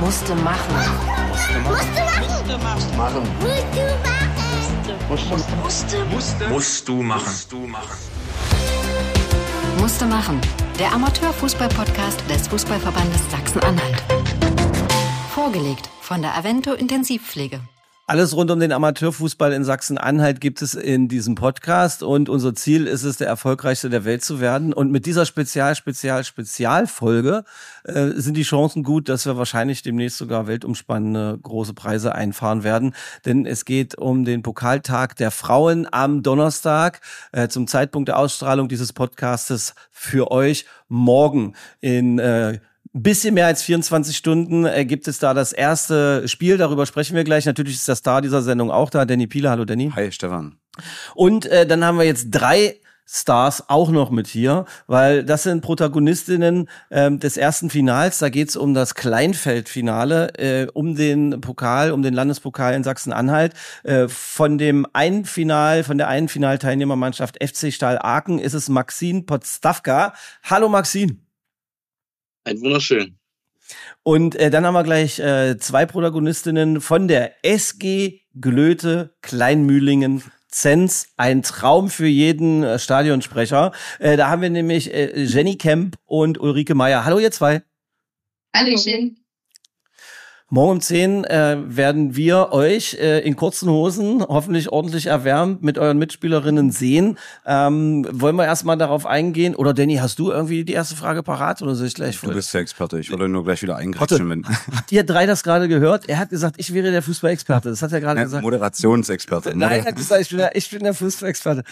Musste machen. Musst du machen. Musste machen. Der Amateurfußball-Podcast des Fußballverbandes Sachsen-Anhalt. Vorgelegt von der Avento Intensivpflege. Alles rund um den Amateurfußball in Sachsen-Anhalt gibt es in diesem Podcast und unser Ziel ist es, der erfolgreichste der Welt zu werden. Und mit dieser Spezialfolge sind die Chancen gut, dass wir wahrscheinlich demnächst sogar weltumspannende große Preise einfahren werden. Denn es geht um den Pokaltag der Frauen am Donnerstag zum Zeitpunkt der Ausstrahlung dieses Podcastes für euch morgen in bisschen mehr als 24 Stunden gibt es da das erste Spiel, darüber sprechen wir gleich. Natürlich ist der Star dieser Sendung auch da, Danny Piele. Hallo Danny. Hi Stefan. Und dann haben wir jetzt 3 Stars auch noch mit hier, weil das sind Protagonistinnen des ersten Finals. Da geht es um das Kleinfeldfinale, um den Pokal, um den Landespokal in Sachsen-Anhalt. Von der einen Finalteilnehmermannschaft FC Stahl Aachen ist es Maxine Podstavka. Hallo Maxine. Ein wunderschön. Und dann haben wir gleich 2 Protagonistinnen von der SG Glöte Kleinmühlingen Zens. Ein Traum für jeden Stadionsprecher. Da haben wir nämlich Jenny Kemp und Ulrike Meier. Hallo ihr 2. Hallöchen. Morgen um 10 werden wir euch in kurzen Hosen, hoffentlich ordentlich erwärmt, mit euren Mitspielerinnen sehen. Wollen wir erstmal darauf eingehen? Oder Danny, hast du irgendwie die erste Frage parat? Oder soll ich gleich? Du bist der Experte, ich wollte nur gleich wieder eingreifen. Habt ihr 3 das gerade gehört? Er hat gesagt, ich wäre der Fußballexperte. Das hat er gerade gesagt. Moderationsexperte. Nein, er hat gesagt, ich bin der Fußballexperte.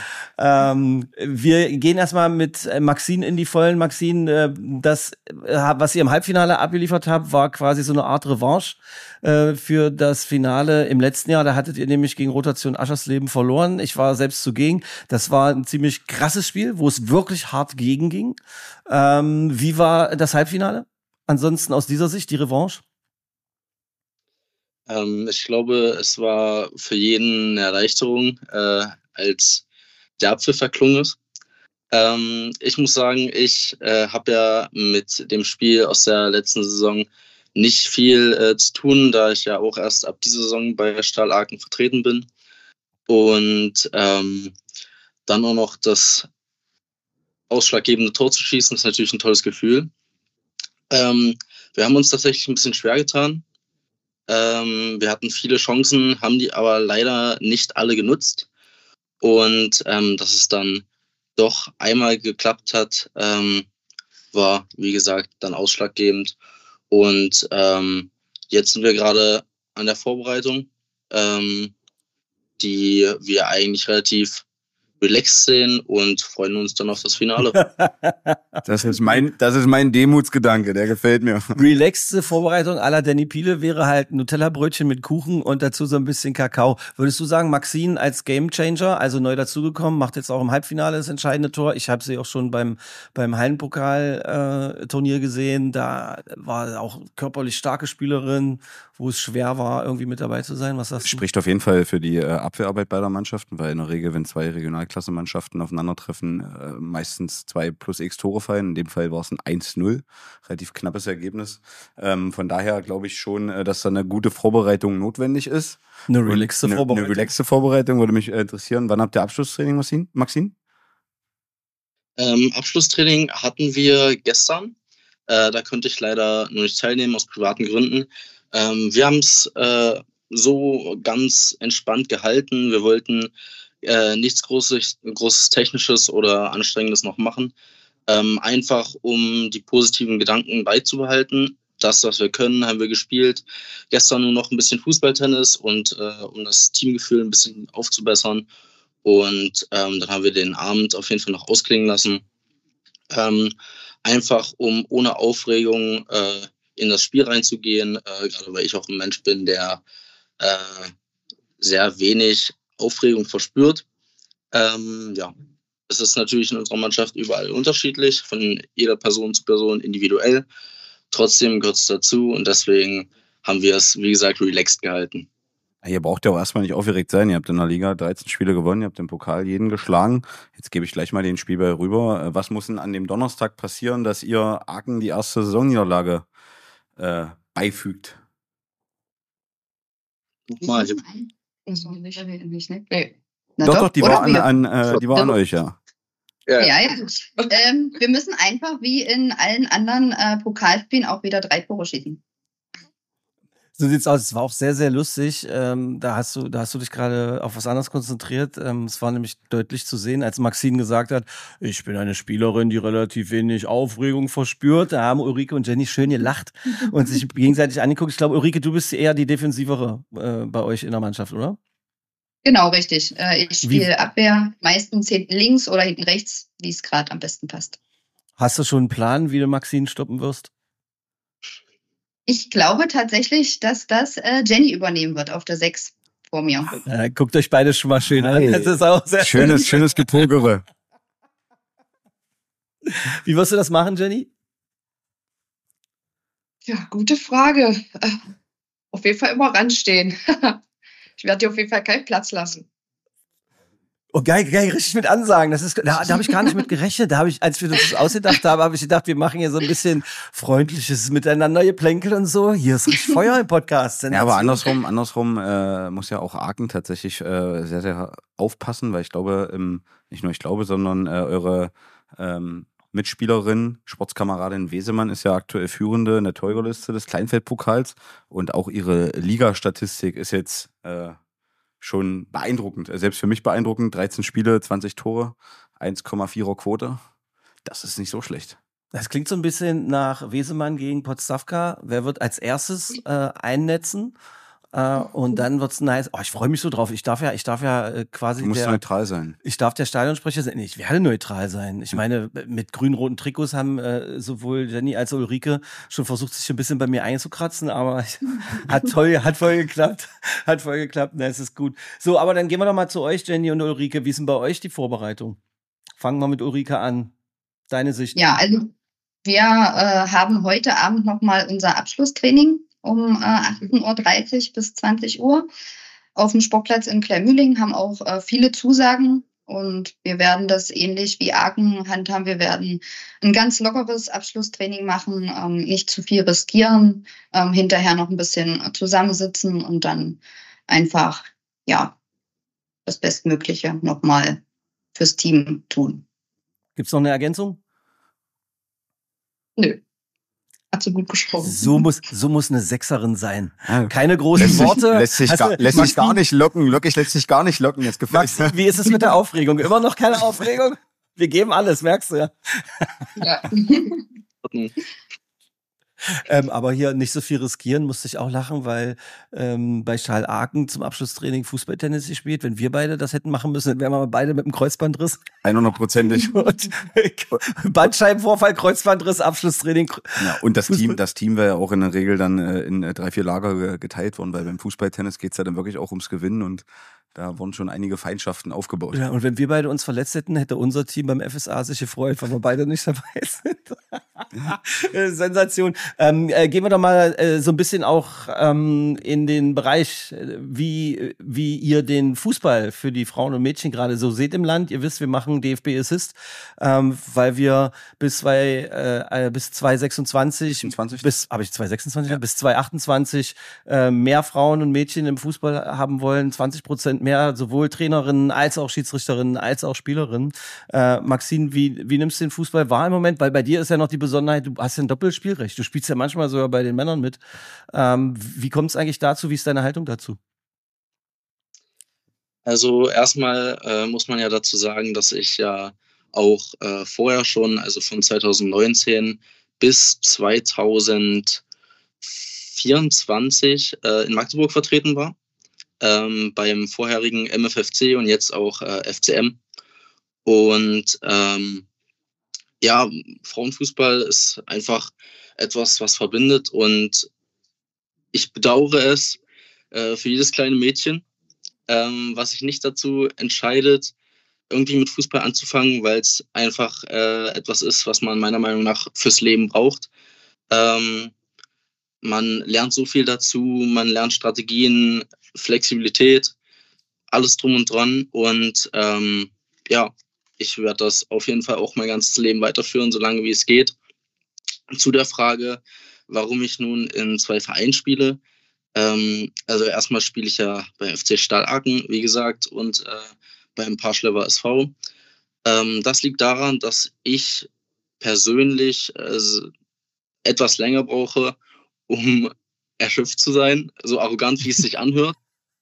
Wir gehen erstmal mit Maxine in die Vollen. Maxine, das, was ihr im Halbfinale abgeliefert habt, war quasi so eine Art Revanche für das Finale im letzten Jahr. Da hattet ihr nämlich gegen Rotation Aschersleben verloren. Ich war selbst zugegen. Das war ein ziemlich krasses Spiel, wo es wirklich hart gegenging. Wie war das Halbfinale? Ansonsten aus dieser Sicht die Revanche? Ich glaube, es war für jeden eine Erleichterung, als der Apfel verklungen ist. Ich muss sagen, ich habe ja mit dem Spiel aus der letzten Saison nicht viel zu tun, da ich ja auch erst ab dieser Saison bei Stahl Aachen vertreten bin. Und dann auch noch das ausschlaggebende Tor zu schießen, ist natürlich ein tolles Gefühl. Wir haben uns tatsächlich ein bisschen schwer getan. Wir hatten viele Chancen, haben die aber leider nicht alle genutzt. Und dass es dann doch einmal geklappt hat, war, wie gesagt, dann ausschlaggebend. Und jetzt sind wir gerade an der Vorbereitung, die wir eigentlich relativ relaxed sehen und freuen uns dann auf das Finale. Das ist mein Demutsgedanke, der gefällt mir. Relaxte Vorbereitung à la Danny Piele wäre halt Nutella-Brötchen mit Kuchen und dazu so ein bisschen Kakao. Würdest du sagen, Maxine als Gamechanger, also neu dazugekommen, macht jetzt auch im Halbfinale das entscheidende Tor? Ich habe sie auch schon beim Hallenpokal-Turnier gesehen. Da war auch körperlich starke Spielerin, wo es schwer war, irgendwie mit dabei zu sein. Was sagst du? Spricht auf jeden Fall für die Abwehrarbeit beider Mannschaften, weil in der Regel, wenn 2 Regionalklassemannschaften aufeinandertreffen, meistens 2 plus X Tore fallen. In dem Fall war es ein 1-0, relativ knappes Ergebnis. Von daher glaube ich schon, dass da eine gute Vorbereitung notwendig ist. Eine relaxte Vorbereitung. Eine relaxte Vorbereitung würde mich interessieren. Wann habt ihr Abschlusstraining, Maxine? Abschlusstraining hatten wir gestern. Da konnte ich leider nur nicht teilnehmen, aus privaten Gründen. Wir haben es so ganz entspannt gehalten. Wir wollten nichts Großes Technisches oder Anstrengendes noch machen. Einfach um die positiven Gedanken beizubehalten. Das, was wir können, haben wir gespielt. Gestern nur noch ein bisschen Fußballtennis und um das Teamgefühl ein bisschen aufzubessern. Und dann haben wir den Abend auf jeden Fall noch ausklingen lassen. Einfach um ohne Aufregung in das Spiel reinzugehen, gerade weil ich auch ein Mensch bin, der sehr wenig Aufregung verspürt. Es ist natürlich in unserer Mannschaft überall unterschiedlich, von jeder Person zu Person individuell. Trotzdem gehört es dazu und deswegen haben wir es, wie gesagt, relaxed gehalten. Ihr braucht ja auch erstmal nicht aufgeregt sein. Ihr habt in der Liga 13 Spiele gewonnen, ihr habt im Pokal jeden geschlagen. Jetzt gebe ich gleich mal den Spielball rüber. Was muss denn an dem Donnerstag passieren, dass ihr Aachen die erste Saisonniederlage beifügt? Nochmal. Doch, die war an euch, ja. Ja. Wir müssen einfach wie in allen anderen Pokalspielen auch wieder 3 Tore schießen. So sieht's aus. Es war auch sehr, sehr lustig. Da hast du dich gerade auf was anderes konzentriert. Es war nämlich deutlich zu sehen, als Maxine gesagt hat, ich bin eine Spielerin, die relativ wenig Aufregung verspürt. Da haben Ulrike und Jenny schön gelacht und sich gegenseitig angeguckt. Ich glaube, Ulrike, du bist eher die Defensivere bei euch in der Mannschaft, oder? Genau, richtig. Ich spiele Abwehr, meistens hinten links oder hinten rechts, wie es gerade am besten passt. Hast du schon einen Plan, wie du Maxine stoppen wirst? Ich glaube tatsächlich, dass das Jenny übernehmen wird auf der 6 vor mir. Guckt euch beide schon mal schön an. Das ist auch sehr schönes Gepokere. Wie wirst du das machen, Jenny? Ja, gute Frage. Auf jeden Fall immer ranstehen. Ich werde dir auf jeden Fall keinen Platz lassen. Oh, geil, richtig mit Ansagen. Da habe ich gar nicht mit gerechnet. Als wir das ausgedacht haben, habe ich gedacht, wir machen hier so ein bisschen freundliches Miteinander geplänkel und so. Hier ist richtig Feuer im Podcast. Ja, aber andersrum muss ja auch Aachen tatsächlich sehr, sehr aufpassen, weil ich glaube, nicht nur ich glaube, sondern eure Mitspielerin, Sportskameradin Wesemann ist ja aktuell Führende in der Torjägerliste des Kleinfeldpokals und auch ihre Ligastatistik ist jetzt schon beeindruckend. Selbst für mich beeindruckend. 13 Spiele, 20 Tore, 1,4er Quote. Das ist nicht so schlecht. Das klingt so ein bisschen nach Wesemann gegen Podstavka. Wer wird als erstes einnetzen? Und dann wird's nice. Oh, ich freue mich so drauf. Ich darf ja quasi. Du musst neutral sein. Ich darf der Stadionsprecher sein. Nee, ich werde neutral sein. Ich meine, mit grün-roten Trikots haben sowohl Jenny als auch Ulrike schon versucht, sich ein bisschen bei mir einzukratzen, aber hat voll geklappt. Hat voll geklappt. Na, es ist gut. So, aber dann gehen wir doch mal zu euch, Jenny und Ulrike. Wie ist denn bei euch die Vorbereitung? Fangen wir mit Ulrike an. Deine Sicht. Ja, also wir haben heute Abend nochmal unser Abschlusstraining um 18:30 Uhr bis 20 Uhr auf dem Sportplatz in Kleinmühlingen, haben auch viele Zusagen und wir werden das ähnlich wie Aachen handhaben. Wir werden ein ganz lockeres Abschlusstraining machen, nicht zu viel riskieren, hinterher noch ein bisschen zusammensitzen und dann einfach, ja, das Bestmögliche nochmal fürs Team tun. Gibt's noch eine Ergänzung? Nö. Hat so gut gesprochen. So muss eine Sechserin sein. Keine großen Worte. Lässt sich gar nicht locken. Wirklich lässt sich gar nicht locken. Jetzt gefällt Max, wie ist es mit der Aufregung? Immer noch keine Aufregung? Wir geben alles, merkst du ja. Ja. Aber hier nicht so viel riskieren, musste ich auch lachen, weil bei Charles Aachen zum Abschlusstraining Fußballtennis gespielt. Wenn wir beide das hätten machen müssen, dann wären wir beide mit dem Kreuzbandriss. 100%. Bandscheibenvorfall, Kreuzbandriss, Abschlusstraining. Ja, und das Team wäre ja auch in der Regel dann in 3-4 Lager geteilt worden, weil beim Fußballtennis geht's ja dann wirklich auch ums Gewinnen und da wurden schon einige Feindschaften aufgebaut. Ja, und wenn wir beide uns verletzt hätten, hätte unser Team beim FSA sich gefreut, weil wir beide nicht dabei sind. Sensation. Gehen wir doch mal so ein bisschen auch in den Bereich, wie ihr den Fußball für die Frauen und Mädchen gerade so seht im Land. Ihr wisst, wir machen DFB Assist, weil wir bis 2026, bis 2028 mehr Frauen und Mädchen im Fußball haben wollen, 20% mehr, sowohl Trainerinnen als auch Schiedsrichterinnen als auch Spielerinnen. Maxine, wie nimmst du den Fußball wahr im Moment? Weil bei dir ist ja noch die Besonderheit, du hast ja ein Doppelspielrecht. Du spielst ja manchmal sogar bei den Männern mit. Wie kommt es eigentlich dazu? Wie ist deine Haltung dazu? Also erstmal muss man ja dazu sagen, dass ich ja auch vorher schon, also von 2019 bis 2024 in Magdeburg vertreten war. Beim vorherigen MFFC und jetzt auch FCM. Und ja, Frauenfußball ist einfach etwas, was verbindet und ich bedauere es für jedes kleine Mädchen, was sich nicht dazu entscheidet, irgendwie mit Fußball anzufangen, weil es einfach etwas ist, was man meiner Meinung nach fürs Leben braucht. Man lernt so viel dazu, man lernt Strategien, Flexibilität, alles drum und dran und ja, ich werde das auf jeden Fall auch mein ganzes Leben weiterführen, solange wie es geht. Zu der Frage, warum ich nun in 2 Vereinen spiele. Also erstmal spiele ich ja bei FC Stahl Aachen, wie gesagt, und beim Parschlever SV. Das liegt daran, dass ich persönlich etwas länger brauche, um erschöpft zu sein, so arrogant, wie es sich anhört.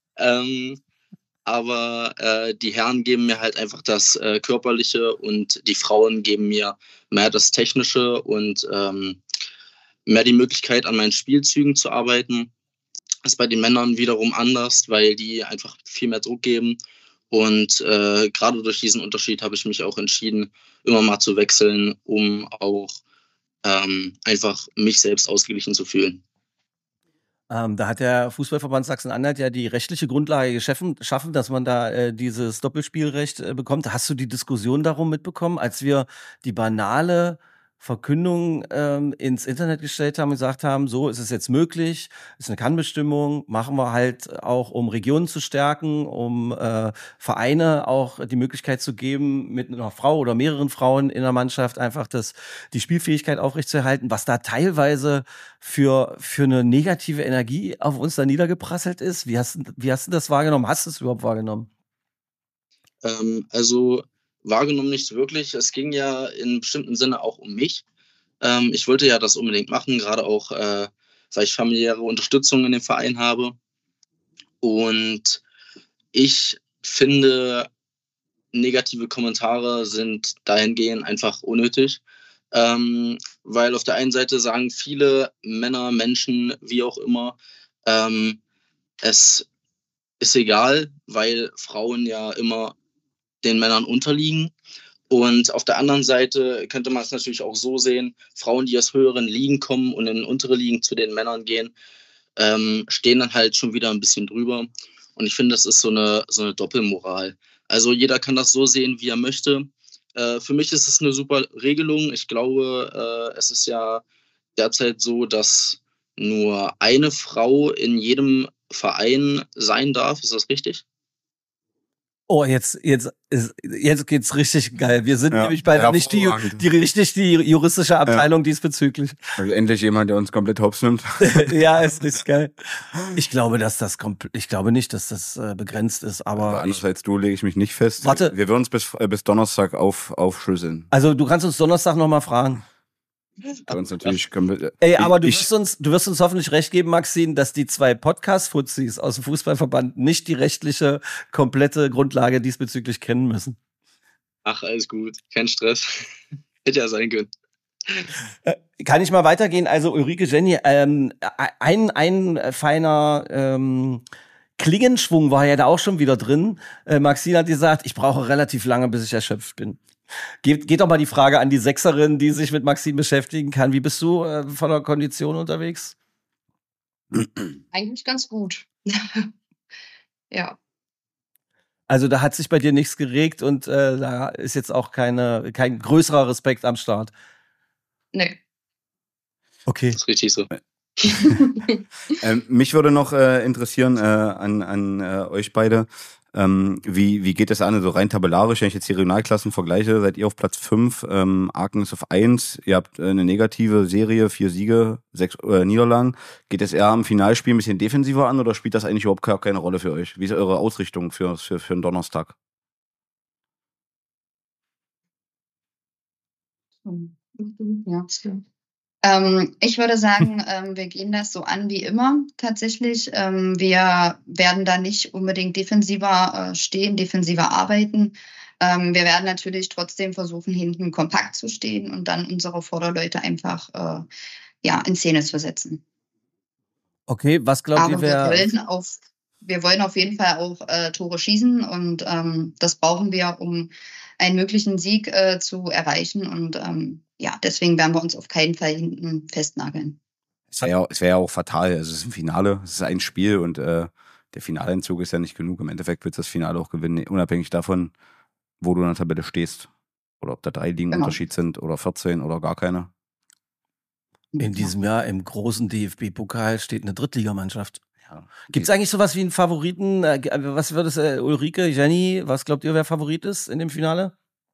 Aber die Herren geben mir halt einfach das Körperliche und die Frauen geben mir mehr das Technische und mehr die Möglichkeit, an meinen Spielzügen zu arbeiten. Das ist bei den Männern wiederum anders, weil die einfach viel mehr Druck geben. Und gerade durch diesen Unterschied habe ich mich auch entschieden, immer mal zu wechseln, um auch einfach mich selbst ausgeglichen zu fühlen. Da hat der Fußballverband Sachsen-Anhalt ja die rechtliche Grundlage geschaffen, dass man da dieses Doppelspielrecht bekommt. Hast du die Diskussion darum mitbekommen, als wir die banale Verkündung ins Internet gestellt haben und gesagt haben, so ist es jetzt möglich, ist eine Kannbestimmung, machen wir halt auch, um Regionen zu stärken, um Vereine auch die Möglichkeit zu geben, mit einer Frau oder mehreren Frauen in der Mannschaft einfach die Spielfähigkeit aufrechtzuerhalten, was da teilweise für eine negative Energie auf uns da niedergeprasselt ist. Wie hast du das wahrgenommen? Hast du es überhaupt wahrgenommen? Also wahrgenommen nicht wirklich. Es ging ja in bestimmten Sinne auch um mich. Ich wollte ja das unbedingt machen, gerade auch, weil ich familiäre Unterstützung in dem Verein habe. Und ich finde, negative Kommentare sind dahingehend einfach unnötig. Weil auf der einen Seite sagen viele Männer, Menschen, wie auch immer, es ist egal, weil Frauen ja immer den Männern unterliegen. Und auf der anderen Seite könnte man es natürlich auch so sehen, Frauen, die aus höheren Ligen kommen und in untere Ligen zu den Männern gehen, stehen dann halt schon wieder ein bisschen drüber. Und ich finde, das ist so eine Doppelmoral. Also jeder kann das so sehen, wie er möchte. Für mich ist es eine super Regelung. Ich glaube, es ist ja derzeit so, dass nur eine Frau in jedem Verein sein darf. Ist das richtig? Oh, jetzt geht's richtig geil. Wir sind nämlich beide nicht die juristische Abteilung diesbezüglich. Also endlich jemand, der uns komplett hops nimmt. Ja, ist richtig geil. Ich glaube nicht, dass das begrenzt ist, aber andererseits lege ich mich nicht fest. Warte. Wir würden uns bis Donnerstag aufschlüsseln. Also du kannst uns Donnerstag nochmal fragen. Bei uns natürlich aber du wirst uns hoffentlich recht geben, Maxine, dass die zwei Podcast-Fuzis aus dem Fußballverband nicht die rechtliche, komplette Grundlage diesbezüglich kennen müssen. Ach, alles gut. Kein Stress. Hätte ja sein können. Kann ich mal weitergehen? Also Ulrike, Jenny, ein feiner Klingenschwung war ja da auch schon wieder drin. Maxine hat gesagt, ich brauche relativ lange, bis ich erschöpft bin. Geht doch mal die Frage an die Sechserin, die sich mit Maxine beschäftigen kann. Wie bist du von der Kondition unterwegs? Eigentlich ganz gut. Ja. Also da hat sich bei dir nichts geregt und da ist jetzt auch kein größerer Respekt am Start. Nee. Okay. Das ist richtig so. Mich würde noch interessieren an euch beide. Wie geht das an? Also rein tabellarisch, wenn ich jetzt die Regionalklassen vergleiche, seid ihr auf Platz 5, Aachen ist auf 1, ihr habt eine negative Serie, 4 Siege, 6 Niederlagen. Geht es eher am Finalspiel ein bisschen defensiver an oder spielt das eigentlich überhaupt keine Rolle für euch? Wie ist eure Ausrichtung für einen Donnerstag? Ja. Ich würde sagen, wir gehen das so an wie immer tatsächlich. Wir werden da nicht unbedingt defensiver stehen, defensiver arbeiten. Wir werden natürlich trotzdem versuchen, hinten kompakt zu stehen und dann unsere Vorderleute einfach in Szene zu setzen. Okay, was glaubt ihr, wir wollen auf jeden Fall auch Tore schießen und das brauchen wir, um einen möglichen Sieg zu erreichen und deswegen werden wir uns auf keinen Fall hinten festnageln. Es wäre ja auch fatal. Also es ist ein Finale, es ist ein Spiel und der Finaleinzug ist ja nicht genug. Im Endeffekt wird das Finale auch gewinnen, unabhängig davon, wo du in der Tabelle stehst. Oder ob da 3 Ligen Unterschied sind oder 14 oder gar keine. In diesem Jahr im großen DFB-Pokal steht eine Drittligamannschaft. Ja. Gibt es eigentlich sowas wie einen Favoriten? Was wird es, Ulrike, Jenny, was glaubt ihr, wer Favorit ist in dem Finale?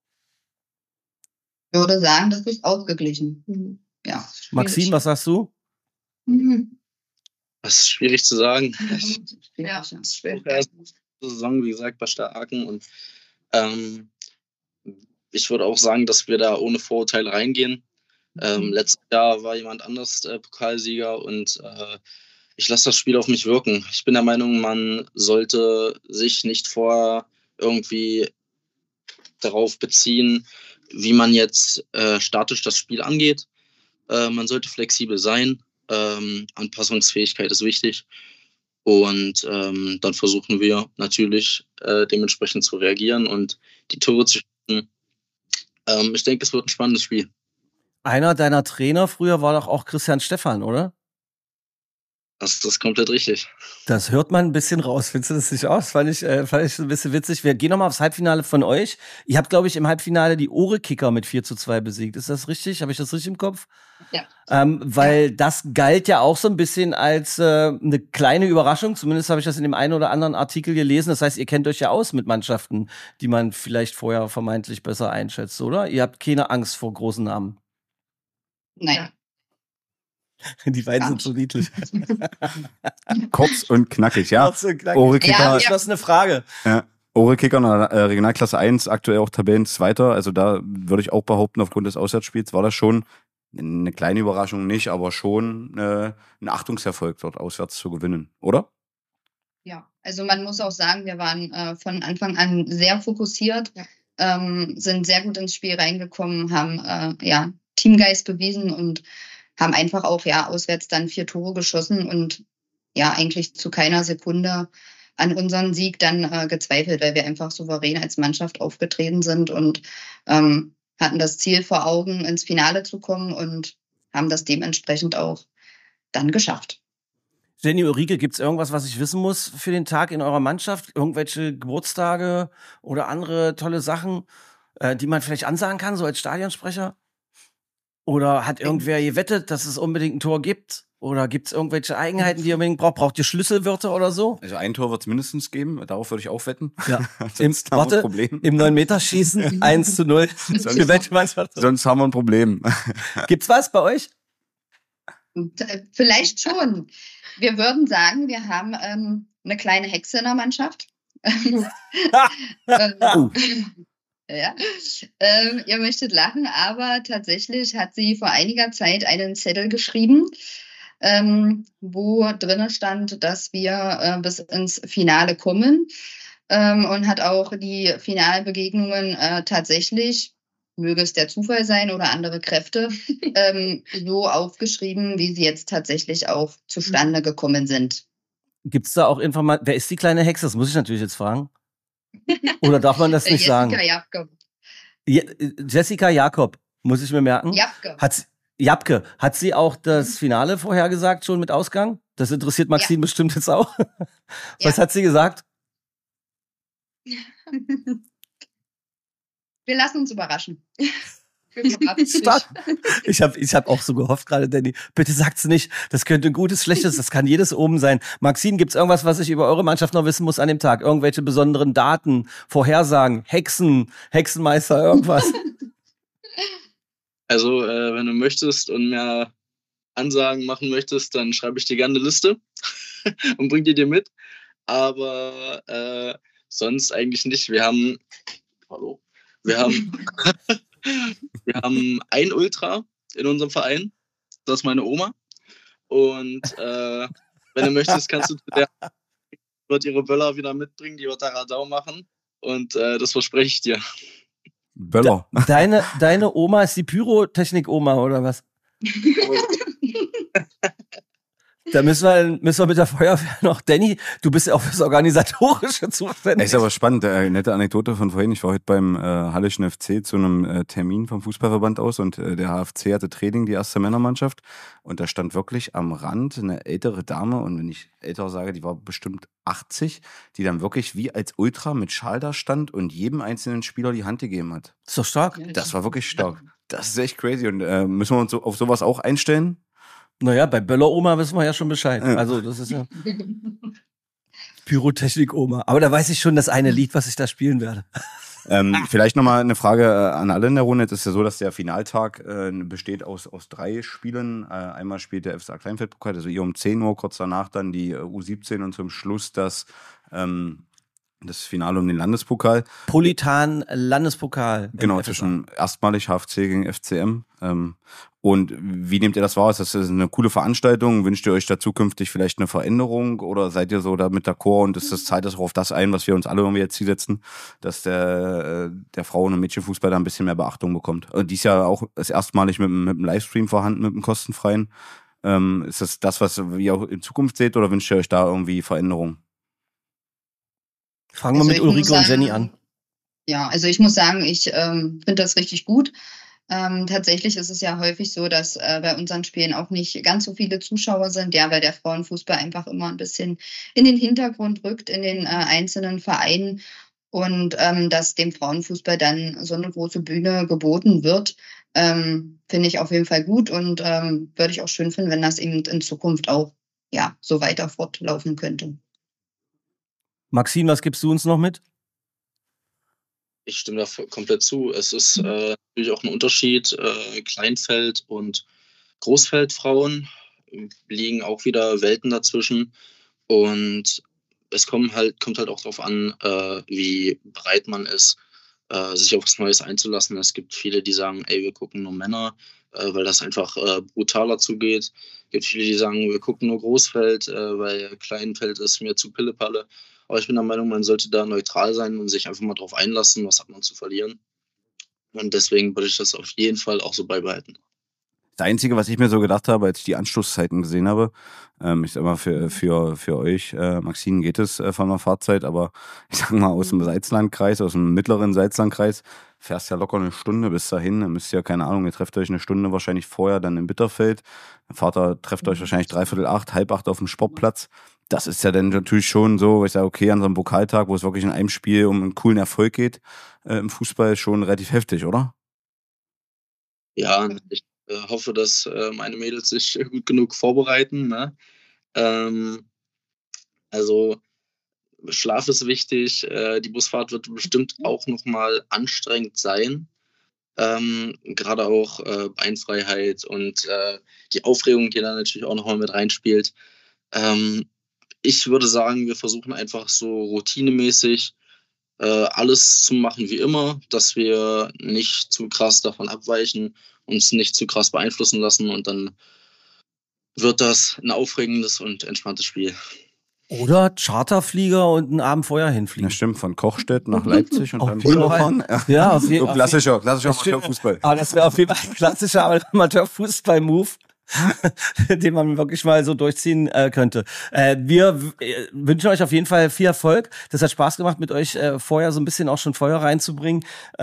Ich würde sagen, das ist ausgeglichen. Ja. Maxine, was sagst du? Das ist schwierig zu sagen. Ja, das ist schwer. Saison, wie gesagt, bei Starken und ich würde auch sagen, dass wir da ohne Vorurteile reingehen. Letztes Jahr war jemand anders Pokalsieger und ich lasse das Spiel auf mich wirken. Ich bin der Meinung, man sollte sich nicht vorher irgendwie darauf beziehen, wie man jetzt statisch das Spiel angeht. Man sollte flexibel sein. Anpassungsfähigkeit ist wichtig. Und dann versuchen wir natürlich dementsprechend zu reagieren und die Tore zu schießen. Ich denke, es wird ein spannendes Spiel. Einer deiner Trainer früher war doch auch Christian Stephan, oder? Das ist komplett richtig. Das hört man ein bisschen raus. Findest du das nicht aus? Fand ich ein bisschen witzig. Wir gehen nochmal aufs Halbfinale von euch. Ihr habt, glaube ich, im Halbfinale die Ohre-Kicker mit 4:2 besiegt. Ist das richtig? Habe ich das richtig im Kopf? Ja. Weil das galt ja auch so ein bisschen als eine kleine Überraschung. Zumindest habe ich das in dem einen oder anderen Artikel gelesen. Das heißt, ihr kennt euch ja aus mit Mannschaften, die man vielleicht vorher vermeintlich besser einschätzt, oder? Ihr habt keine Angst vor großen Namen. Nein. Die beiden sind so niedlich. Kurz und knackig, ja. Kurz und knackig. Ohre-Kicker, Das ist eine Frage. ja. Ohre-Kicker in der Regionalklasse 1, aktuell auch Tabellenzweiter. Also da würde ich auch behaupten, aufgrund des Auswärtsspiels war das schon eine kleine Überraschung nicht, aber schon ein Achtungserfolg, dort auswärts zu gewinnen, oder? Ja, also man muss auch sagen, wir waren von Anfang an sehr fokussiert, sind sehr gut ins Spiel reingekommen, haben Teamgeist bewiesen und haben einfach auch auswärts dann 4 Tore geschossen und eigentlich zu keiner Sekunde an unseren Sieg dann gezweifelt, weil wir einfach souverän als Mannschaft aufgetreten sind und hatten das Ziel vor Augen, ins Finale zu kommen und haben das dementsprechend auch dann geschafft. Jenny, Ulrike, gibt es irgendwas, was ich wissen muss für den Tag in eurer Mannschaft? Irgendwelche Geburtstage oder andere tolle Sachen, die man vielleicht ansagen kann, so als Stadionsprecher? Oder hat irgendwer gewettet, dass es unbedingt ein Tor gibt? Oder gibt es irgendwelche Eigenheiten, die ihr unbedingt braucht? Braucht ihr Schlüsselwörter oder so? Also ein Tor wird es mindestens geben, darauf würde ich auch wetten. Ja. Sonst haben wir ein Problem. Im 9-Meter-Schießen 1:0. Für welche Mannschaft? Sonst haben wir ein Problem. Gibt's was bei euch? Vielleicht schon. Wir würden sagen, wir haben eine kleine Hexe in der Mannschaft. Ja. Ihr möchtet lachen, aber tatsächlich hat sie vor einiger Zeit einen Zettel geschrieben, wo drin stand, dass wir bis ins Finale kommen und hat auch die Finalbegegnungen tatsächlich, möge es der Zufall sein oder andere Kräfte, so aufgeschrieben, wie sie jetzt tatsächlich auch zustande gekommen sind. Gibt es da auch Informationen? Wer ist die kleine Hexe? Das muss ich natürlich jetzt fragen. Oder darf man das nicht sagen? Jessica Jakob, muss ich mir merken. Japke. Hat sie auch das Finale vorhergesagt, schon mit Ausgang? Das interessiert Maxine bestimmt jetzt auch. Was hat sie gesagt? Wir lassen uns überraschen. Stark. Ich hab auch so gehofft gerade, Danny. Bitte sagt's nicht. Das könnte ein gutes, schlechtes, das kann jedes oben sein. Maxine, gibt's irgendwas, was ich über eure Mannschaft noch wissen muss an dem Tag? Irgendwelche besonderen Daten, Vorhersagen, Hexenmeister, irgendwas? Also, wenn du möchtest und mehr Ansagen machen möchtest, dann schreibe ich dir gerne eine Liste und bring die dir mit. Aber sonst eigentlich nicht. Wir haben ein Ultra in unserem Verein. Das ist meine Oma. Und wenn du möchtest, kannst du der wird ihre Böller wieder mitbringen, die wird da Radau machen. Und das verspreche ich dir. Böller. Deine Oma ist die Pyrotechnik-Oma, oder was? Da müssen wir mit der Feuerwehr noch. Danny, du bist ja auch fürs Organisatorische zuständig. Ist aber spannend, nette Anekdote von vorhin. Ich war heute beim Halleschen FC zu einem Termin vom Fußballverband aus und der HFC hatte Training, die erste Männermannschaft. Und da stand wirklich am Rand eine ältere Dame, und wenn ich älter sage, die war bestimmt 80, die dann wirklich wie als Ultra mit Schal da stand und jedem einzelnen Spieler die Hand gegeben hat. Ist doch stark. Das war wirklich stark. Das ist echt crazy. Und müssen wir uns auf sowas auch einstellen? Naja, bei Böller-Oma wissen wir ja schon Bescheid. Also das ist ja Pyrotechnik-Oma. Aber da weiß ich schon das eine Lied, was ich da spielen werde. Vielleicht nochmal eine Frage an alle in der Runde. Es ist ja so, dass der Finaltag besteht aus 3 Spielen. Einmal spielt der FSA Kleinfeldpokal, also um 10 Uhr, kurz danach dann die U17 und zum Schluss das Finale um den Landespokal. Politan Landespokal. Genau, zwischen erstmalig HFC gegen FCM. Und wie nehmt ihr das wahr? Ist das eine coole Veranstaltung? Wünscht ihr euch da zukünftig vielleicht eine Veränderung? Oder seid ihr so da mit d'accord und zahlt das auch auf das ein, was wir uns alle irgendwie jetzt zielsetzen, dass der Frauen- und Mädchenfußball da ein bisschen mehr Beachtung bekommt? Dies Jahr auch ist erstmalig mit dem Livestream vorhanden, mit dem kostenfreien. Ist das, was ihr auch in Zukunft seht oder wünscht ihr euch da irgendwie Veränderungen? Fangen wir mit Ulrike und Jenny an. Ja, also ich muss sagen, ich finde das richtig gut. Tatsächlich ist es ja häufig so, dass bei unseren Spielen auch nicht ganz so viele Zuschauer sind, weil der Frauenfußball einfach immer ein bisschen in den Hintergrund rückt in den einzelnen Vereinen und dass dem Frauenfußball dann so eine große Bühne geboten wird, finde ich auf jeden Fall gut und würde ich auch schön finden, wenn das eben in Zukunft auch so weiter fortlaufen könnte. Maxine, was gibst du uns noch mit? Ich stimme da komplett zu. Es ist natürlich auch ein Unterschied. Kleinfeld- und Großfeldfrauen liegen auch wieder Welten dazwischen. Und es kommt halt auch darauf an, wie bereit man ist, sich auf was Neues einzulassen. Es gibt viele, die sagen, wir gucken nur Männer, weil das einfach brutaler zugeht. Es gibt viele, die sagen, wir gucken nur Großfeld, weil Kleinfeld ist mir zu Pillepalle. Aber ich bin der Meinung, man sollte da neutral sein und sich einfach mal drauf einlassen, was hat man zu verlieren. Und deswegen würde ich das auf jeden Fall auch so beibehalten. Das Einzige, was ich mir so gedacht habe, als ich die Anschlusszeiten gesehen habe, ich sag mal, für euch, Maxine, geht es von der Fahrzeit, aber ich sag mal, aus dem Salzlandkreis, aus dem mittleren Salzlandkreis, fährst ja locker eine Stunde bis dahin. Dann müsst ihr ja, keine Ahnung, ihr trefft euch eine Stunde wahrscheinlich vorher dann in Bitterfeld. Der Vater trefft euch wahrscheinlich 7:45, 7:30 auf dem Sportplatz. Das ist ja dann natürlich schon so, wo ich sage, okay, an so einem Pokaltag, wo es wirklich in einem Spiel um einen coolen Erfolg geht, im Fußball schon relativ heftig, oder? Ja, ich hoffe, dass meine Mädels sich gut genug vorbereiten. Ne? Also Schlaf ist wichtig. Die Busfahrt wird bestimmt auch nochmal anstrengend sein. Gerade auch Beinfreiheit und die Aufregung, die da natürlich auch nochmal mit reinspielt. Ich würde sagen, wir versuchen einfach so routinemäßig alles zu machen wie immer, dass wir nicht zu krass davon abweichen, uns nicht zu krass beeinflussen lassen und dann wird das ein aufregendes und entspanntes Spiel. Oder Charterflieger und einen Abend vorher hinfliegen. Ja, stimmt, von Kochstedt nach Leipzig und dann rüberfahren. Ja, auf jeden Fall. Klassischer Amateurfußball. Aber das wäre auf jeden Fall ein klassischer Amateurfußball-Move, den man wirklich mal so durchziehen könnte. Wir wünschen euch auf jeden Fall viel Erfolg. Das hat Spaß gemacht, mit euch vorher so ein bisschen auch schon Feuer reinzubringen.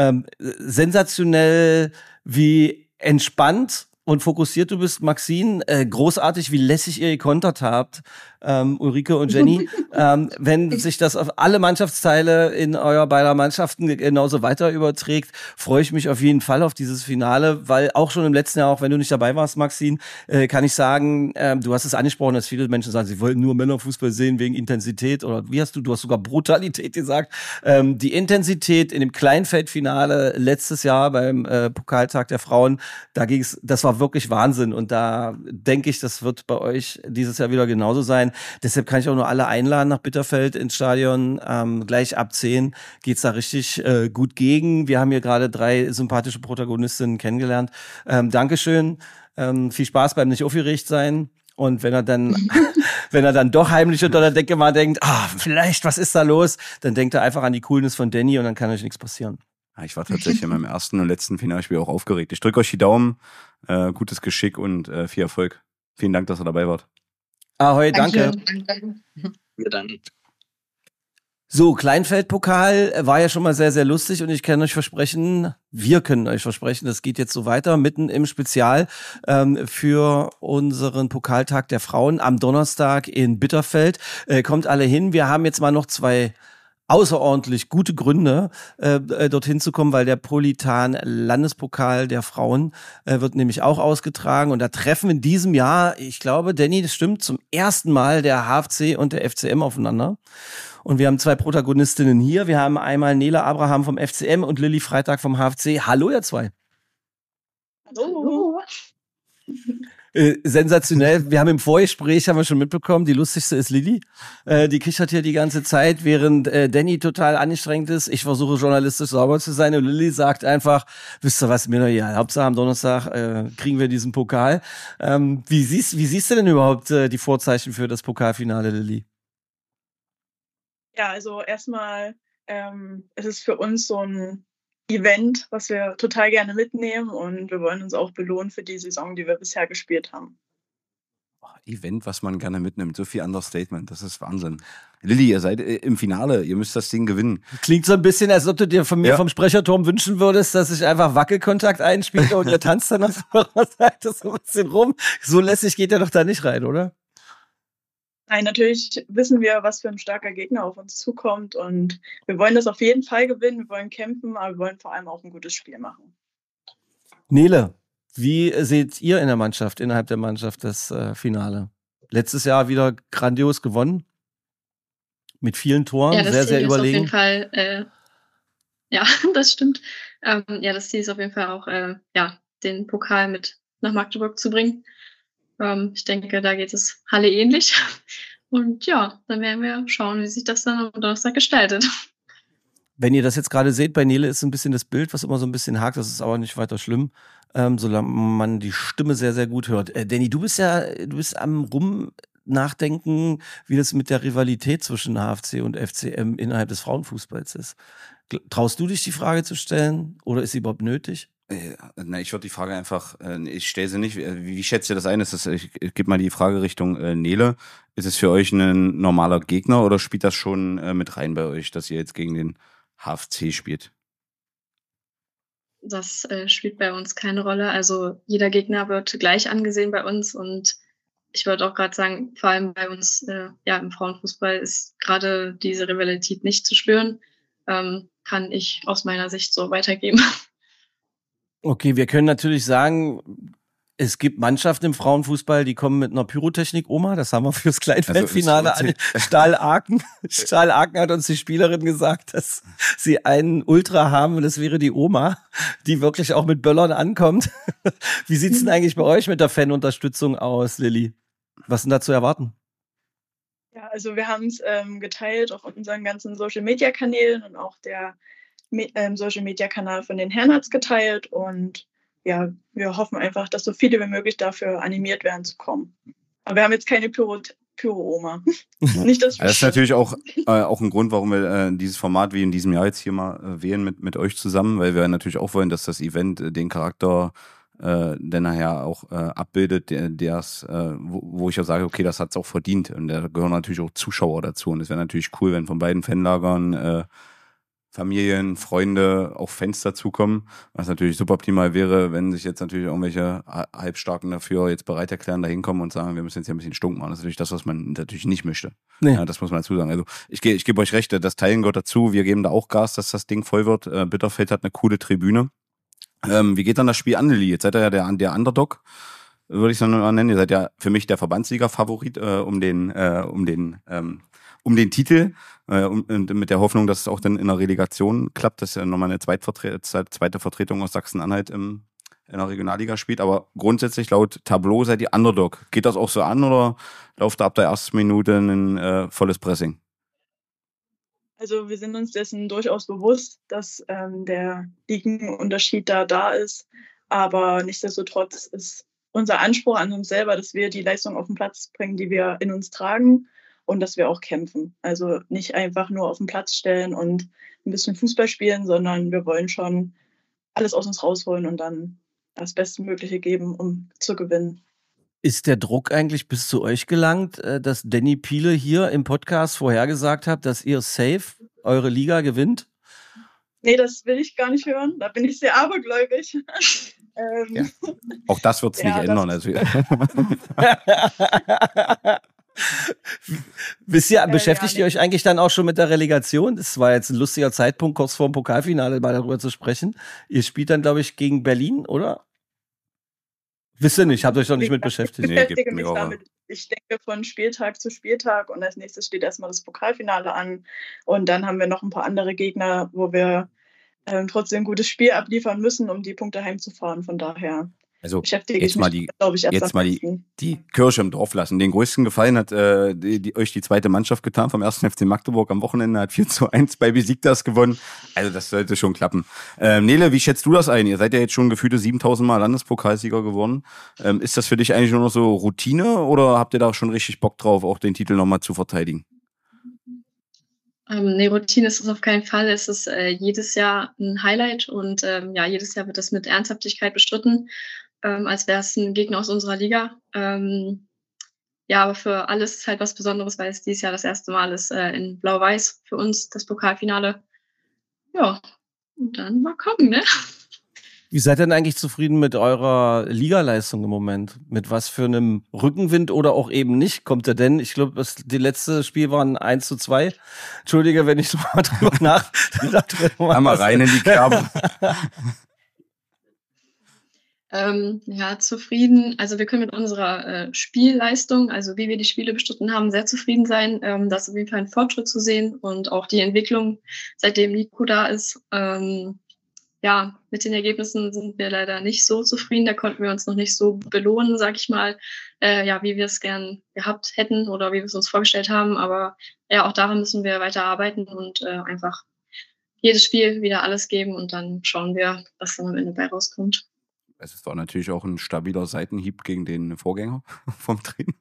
Sensationell, wie entspannt und fokussiert du bist, Maxine. Großartig, wie lässig ihr gekontert habt, Ulrike und Jenny. Wenn sich das auf alle Mannschaftsteile in eurer beider Mannschaften genauso weiter überträgt, freue ich mich auf jeden Fall auf dieses Finale, weil auch schon im letzten Jahr, auch wenn du nicht dabei warst, Maxine, kann ich sagen, du hast es angesprochen, dass viele Menschen sagen, sie wollten nur Männerfußball sehen wegen Intensität oder du hast sogar Brutalität gesagt. Die Intensität in dem Kleinfeldfinale letztes Jahr beim Pokaltag der Frauen, das war wirklich Wahnsinn und da denke ich, das wird bei euch dieses Jahr wieder genauso sein. Deshalb kann ich auch nur alle einladen nach Bitterfeld ins Stadion. Gleich ab 10 geht's da richtig gut gegen. Wir haben hier gerade 3 sympathische Protagonistinnen kennengelernt. Dankeschön. Viel Spaß beim nicht aufgeregt sein. Und wenn er dann doch heimlich unter der Decke mal denkt, vielleicht, was ist da los? Dann denkt er einfach an die Coolness von Danny und dann kann euch nichts passieren. Ich war tatsächlich in meinem ersten und letzten Finalspiel auch aufgeregt. Ich drücke euch die Daumen, gutes Geschick und viel Erfolg. Vielen Dank, dass ihr dabei wart. Ahoi, danke. Wir danken. So, Kleinfeldpokal war ja schon mal sehr, sehr lustig und wir können euch versprechen, das geht jetzt so weiter, mitten im Spezial für unseren Pokaltag der Frauen am Donnerstag in Bitterfeld. Kommt alle hin. Wir haben jetzt mal noch 2 außerordentlich gute Gründe, dorthin zu kommen, weil der Politan-Landespokal der Frauen wird nämlich auch ausgetragen. Und da treffen in diesem Jahr, ich glaube, Danny, das stimmt, zum ersten Mal der HFC und der FCM aufeinander. Und wir haben 2 Protagonistinnen hier. Wir haben einmal Nele Abraham vom FCM und Lilly Freitag vom HFC. Hallo, ihr 2. Hallo. Sensationell. Wir haben im Vorgespräch, haben wir schon mitbekommen, die lustigste ist Lilly. Die kichert hier die ganze Zeit, während Danny total anstrengend ist. Ich versuche journalistisch sauber zu sein und Lilly sagt einfach, wisst ihr was, mir doch egal. Hauptsache am Donnerstag kriegen wir diesen Pokal. Wie siehst du denn überhaupt die Vorzeichen für das Pokalfinale, Lilly? Ja, also erstmal es ist für uns so ein Event, was wir total gerne mitnehmen und wir wollen uns auch belohnen für die Saison, die wir bisher gespielt haben. Event, was man gerne mitnimmt. So viel Understatement. Das ist Wahnsinn. Lilly, ihr seid im Finale. Ihr müsst das Ding gewinnen. Klingt so ein bisschen, als ob du dir von mir vom Sprecherturm wünschen würdest, dass ich einfach Wackelkontakt einspiele und ihr tanzt dann auf eurer Seite so ein bisschen rum. So lässig geht er doch da nicht rein, oder? Nein, natürlich wissen wir, was für ein starker Gegner auf uns zukommt und wir wollen das auf jeden Fall gewinnen, wir wollen kämpfen, aber wir wollen vor allem auch ein gutes Spiel machen. Nele, wie seht ihr innerhalb der Mannschaft das Finale? Letztes Jahr wieder grandios gewonnen, mit vielen Toren, ja, das sehr, Ziel sehr überlegen. Ist auf jeden Fall, ja, das stimmt. Das Ziel ist auf jeden Fall auch, den Pokal mit nach Magdeburg zu bringen. Ich denke, da geht es Halle ähnlich. Und ja, dann werden wir schauen, wie sich das dann am Donnerstag gestaltet. Wenn ihr das jetzt gerade seht, bei Nele ist ein bisschen das Bild, was immer so ein bisschen hakt, das ist aber nicht weiter schlimm, solange man die Stimme sehr, sehr gut hört. Danny, du bist am Nachdenken, wie das mit der Rivalität zwischen HFC und FCM innerhalb des Frauenfußballs ist. Traust du dich, die Frage zu stellen oder ist sie überhaupt nötig? Ich würde die Frage einfach, ich stelle sie nicht, wie schätzt ihr das ein? Ich gebe mal die Frage Richtung Nele. Ist es für euch ein normaler Gegner oder spielt das schon mit rein bei euch, dass ihr jetzt gegen den HFC spielt? Das spielt bei uns keine Rolle. Also jeder Gegner wird gleich angesehen bei uns und ich würde auch gerade sagen, vor allem bei uns im Frauenfußball ist gerade diese Rivalität nicht zu spüren. Kann ich aus meiner Sicht so weitergeben. Okay, wir können natürlich sagen, es gibt Mannschaften im Frauenfußball, die kommen mit einer Pyrotechnik-Oma. Das haben wir fürs Kleinfeldfinale an. Stahl Aachen hat uns die Spielerin gesagt, dass sie einen Ultra haben und das wäre die Oma, die wirklich auch mit Böllern ankommt. Wie sieht's denn eigentlich bei euch mit der Fanunterstützung aus, Lilly? Was ist denn da zu erwarten? Ja, also wir haben es geteilt auf unseren ganzen Social-Media-Kanälen und auch der Social-Media-Kanal von den Herren hat es geteilt und ja, wir hoffen einfach, dass so viele wie möglich dafür animiert werden zu kommen. Aber wir haben jetzt keine Pyro-Oma. Nicht das. Das ist natürlich auch ein Grund, warum wir dieses Format wie in diesem Jahr jetzt hier mal wählen mit euch zusammen, weil wir natürlich auch wollen, dass das Event den Charakter der nachher auch abbildet, wo ich auch sage, okay, das hat es auch verdient. Und da gehören natürlich auch Zuschauer dazu. Und es wäre natürlich cool, wenn von beiden Fanlagern Familien, Freunde, auch Fans dazukommen. Was natürlich super optimal wäre, wenn sich jetzt natürlich irgendwelche Halbstarken dafür jetzt bereit erklären, da hinkommen und sagen, wir müssen jetzt hier ein bisschen stunk machen. Das ist natürlich das, was man natürlich nicht möchte. Nee. Ja, das muss man dazu sagen. Also ich gebe euch recht, das Teilen gehört dazu. Wir geben da auch Gas, dass das Ding voll wird. Bitterfeld hat eine coole Tribüne. Wie geht dann das Spiel an, Lilly? Jetzt seid ihr ja der Underdog, würde ich es dann mal nennen. Ihr seid ja für mich der Verbandsliga-Favorit um den Titel und mit der Hoffnung, dass es auch dann in der Relegation klappt, dass ja nochmal eine zweite Vertretung aus Sachsen-Anhalt in der Regionalliga spielt. Aber grundsätzlich laut Tableau seid ihr Underdog. Geht das auch so an oder lauft da ab der ersten Minute ein volles Pressing? Also wir sind uns dessen durchaus bewusst, dass der Ligenunterschied da ist. Aber nichtsdestotrotz ist unser Anspruch an uns selber, dass wir die Leistung auf den Platz bringen, die wir in uns tragen und dass wir auch kämpfen. Also nicht einfach nur auf den Platz stellen und ein bisschen Fußball spielen, sondern wir wollen schon alles aus uns rausholen und dann das Bestmögliche geben, um zu gewinnen. Ist der Druck eigentlich bis zu euch gelangt, dass Danny Piele hier im Podcast vorhergesagt hat, dass ihr safe eure Liga gewinnt? Nee, das will ich gar nicht hören. Da bin ich sehr abergläubig. Ja. Auch das wird es nicht ändern. Also. Beschäftigt ihr euch eigentlich dann auch schon mit der Relegation? Das war jetzt ein lustiger Zeitpunkt, kurz vor dem Pokalfinale mal darüber zu sprechen. Ihr spielt dann, glaube ich, gegen Berlin, oder? Wisst ihr nicht, habt euch doch nicht mit beschäftigt. Ich beschäftige mich damit. Ich denke von Spieltag zu Spieltag und als nächstes steht erstmal das Pokalfinale an und dann haben wir noch ein paar andere Gegner, wo wir trotzdem ein gutes Spiel abliefern müssen, um die Punkte heimzufahren. Von daher beschäftige ich mich, glaube ich, erst mal die Kirche im Dorf lassen. Den größten Gefallen hat euch die zweite Mannschaft getan vom 1. FC Magdeburg am Wochenende, hat 4:1 bei Besiktas gewonnen. Also das sollte schon klappen. Nele, wie schätzt du das ein? Ihr seid ja jetzt schon gefühlte 7.000 Mal Landespokalsieger geworden. Ist das für dich eigentlich nur noch so Routine oder habt ihr da schon richtig Bock drauf, auch den Titel nochmal zu verteidigen? Nee, Routine ist es auf keinen Fall. Es ist jedes Jahr ein Highlight und jedes Jahr wird das mit Ernsthaftigkeit bestritten, als wäre es ein Gegner aus unserer Liga. Aber für alles ist halt was Besonderes, weil es dieses Jahr das erste Mal ist in Blau-Weiß für uns, das Pokalfinale. Ja, und dann mal gucken, ne? Wie seid ihr denn eigentlich zufrieden mit eurer Ligaleistung im Moment? Mit was für einem Rückenwind oder auch eben nicht kommt ihr denn? Ich glaube, das letzte Spiel war ein 1:2. Entschuldige, wenn ich so mal drüber nachdenke. Einmal rein in die Kerbe. Zufrieden. Also wir können mit unserer Spielleistung, also wie wir die Spiele bestritten haben, sehr zufrieden sein. Da ist auf jeden Fall ein Fortschritt zu sehen und auch die Entwicklung, seitdem Nico da ist. Mit den Ergebnissen sind wir leider nicht so zufrieden. Da konnten wir uns noch nicht so belohnen, sag ich mal, wie wir es gern gehabt hätten oder wie wir es uns vorgestellt haben. Aber ja, auch daran müssen wir weiter arbeiten und einfach jedes Spiel wieder alles geben und dann schauen wir, was dann am Ende bei rauskommt. Es war natürlich auch ein stabiler Seitenhieb gegen den Vorgänger vom Trainer.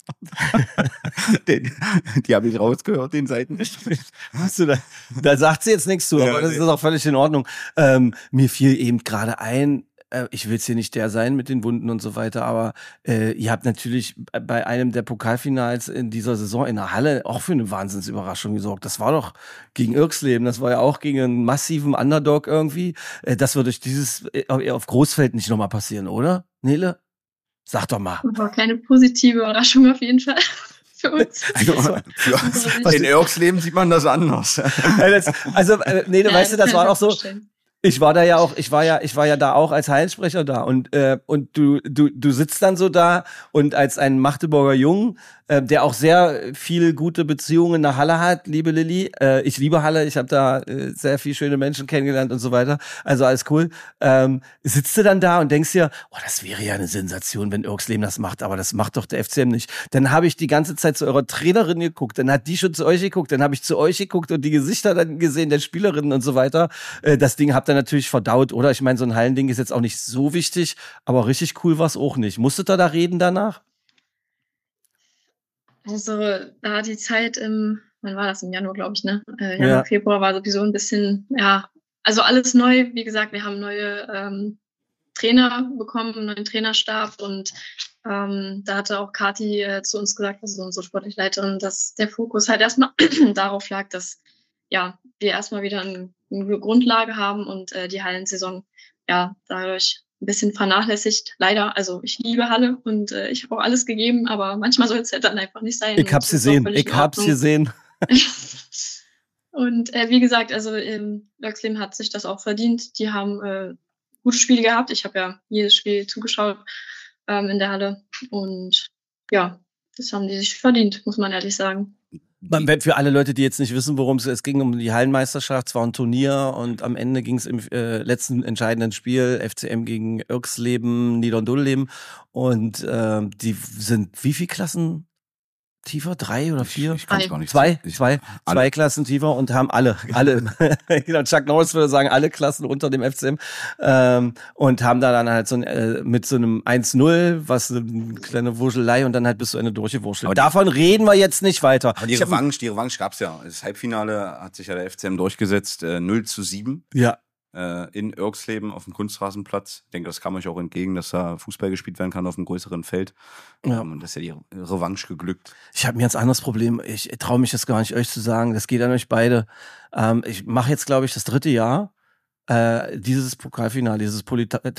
Die habe ich rausgehört, den Seitenhieb. Da sagt sie jetzt nichts zu, aber das ist auch völlig in Ordnung. Mir fiel eben gerade ein, ich will jetzt hier nicht der sein mit den Wunden und so weiter, aber ihr habt natürlich bei einem der Pokalfinals in dieser Saison in der Halle auch für eine Wahnsinnsüberraschung gesorgt. Das war doch gegen Irksleben, das war ja auch gegen einen massiven Underdog irgendwie. Das wird euch dieses auf Großfeld nicht nochmal passieren, oder, Nele? Sag doch mal. War keine positive Überraschung auf jeden Fall. Für uns. In Irksleben sieht man das anders. Nele, weißt du, das war auch so. Ich war ja da auch als Hallensprecher da und du sitzt dann so da und als ein Magdeburger Jung, der auch sehr viel gute Beziehungen in der Halle hat, liebe Lilly, ich liebe Halle, ich habe da sehr viele schöne Menschen kennengelernt und so weiter, also alles cool, sitzt du dann da und denkst dir, das wäre ja eine Sensation, wenn Irksleben das macht, aber das macht doch der FCM nicht. Dann habe ich die ganze Zeit zu eurer Trainerin geguckt, dann hat die schon zu euch geguckt, dann habe ich zu euch geguckt und die Gesichter dann gesehen der Spielerinnen und so weiter. Das Ding habt ihr natürlich verdaut, oder? Ich meine, so ein Hallending ist jetzt auch nicht so wichtig, aber richtig cool war es auch nicht. Musstet ihr da reden danach? Also da die Zeit wann war das? Im Januar, glaube ich, ne? Januar, Februar war sowieso ein bisschen, also alles neu. Wie gesagt, wir haben neue Trainer bekommen, einen neuen Trainerstab und da hatte auch Kathi zu uns gesagt, also unsere sportliche Leiterin, dass der Fokus halt erstmal darauf lag, dass wir erstmal wieder eine Grundlage haben und die Hallensaison dadurch ein bisschen vernachlässigt. Leider, also ich liebe Halle und ich habe auch alles gegeben, aber manchmal soll es halt dann einfach nicht sein. Ich hab's gesehen. Und wie gesagt, also Irksleben hat sich das auch verdient. Die haben gute Spiele gehabt. Ich habe ja jedes Spiel zugeschaut in der Halle und das haben die sich verdient, muss man ehrlich sagen. Für alle Leute, die jetzt nicht wissen, worum es ging, um die Hallenmeisterschaft, es war ein Turnier und am Ende ging es im letzten entscheidenden Spiel FCM gegen Irksleben, Niederndulleben und die sind wie viel Klassen tiefer? 3 oder 4? Ich kann es gar nicht Zwei Klassen tiefer und haben alle, genau, Chuck Norris würde sagen, alle Klassen unter dem FCM und haben da dann halt so mit so einem 1:0, was eine kleine Wuschelei und dann halt bis zu Ende durchgewurschtelt. Davon reden wir jetzt nicht weiter. Aber die Revanche gab's ja. Das Halbfinale hat sich ja der FCM durchgesetzt, 0:7. Ja. In Irksleben auf dem Kunstrasenplatz. Ich denke, das kam euch auch entgegen, dass da Fußball gespielt werden kann auf einem größeren Feld. Und das ist ja die Revanche geglückt. Ich habe ein ganz anderes Problem. Ich traue mich das gar nicht, euch zu sagen. Das geht an euch beide. Ich mache jetzt, glaube ich, das 3. Jahr dieses Pokalfinale, dieses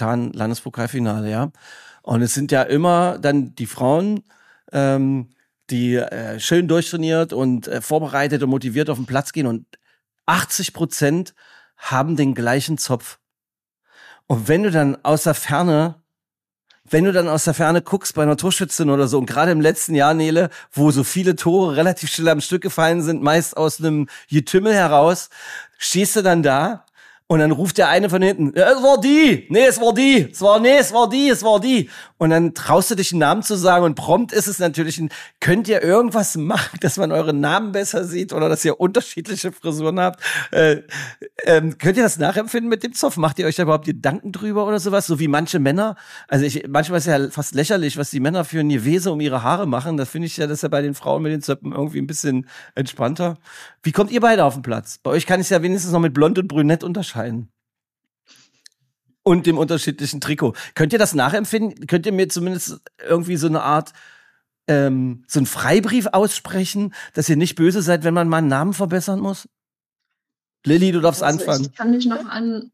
Politan-Landespokalfinale, ja. Und es sind ja immer dann die Frauen, die schön durchtrainiert und vorbereitet und motiviert auf den Platz gehen und 80% haben den gleichen Zopf. Und wenn du dann aus der Ferne guckst bei einer Torschützin oder so, und gerade im letzten Jahr, Nele, wo so viele Tore relativ schnell am Stück gefallen sind, meist aus einem Getümmel heraus, stehst du dann da und dann ruft der eine von hinten, ja, es war die, nee, es war die, es war die. Und dann traust du dich einen Namen zu sagen und prompt ist es natürlich könnt ihr irgendwas machen, dass man eure Namen besser sieht oder dass ihr unterschiedliche Frisuren habt? Könnt ihr das nachempfinden mit dem Zopf? Macht ihr euch da überhaupt Gedanken drüber oder sowas? So wie manche Männer? Also manchmal ist ja fast lächerlich, was die Männer für ein Gewese um ihre Haare machen. Das finde ich ja, das ist ja bei den Frauen mit den Zöpfen irgendwie ein bisschen entspannter. Wie kommt ihr beide auf den Platz? Bei euch kann ich es ja wenigstens noch mit blond und brünett unterscheiden. Und dem unterschiedlichen Trikot. Könnt ihr das nachempfinden? Könnt ihr mir zumindest irgendwie so eine Art, so einen Freibrief aussprechen, dass ihr nicht böse seid, wenn man mal einen Namen verbessern muss? Lilly, du darfst anfangen. Ich kann mich noch